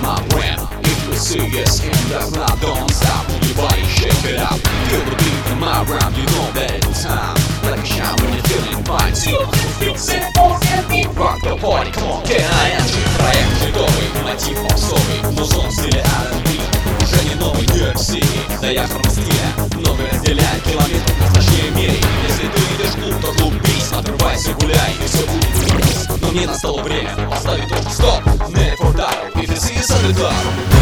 my brand. If you see us and does not, don't stop. Everybody shake it up. Feel the beat in my rhyme, you know that it's time. Like a shine when you're feeling fine. Fix it, rock the party, come on, get high. Проект хитовый, мотив попсовый, музон в стиле R&B. Уже не новый Нью-Йорк Сити, доярного стиля. Много разделяет километров в нашем мире. Если ты идешь в клуб, то клуб бис. Отрывайся, гуляй, и все будет хорошо. Но мне настало время поставить точку стоп. Never die, if you see us on the top.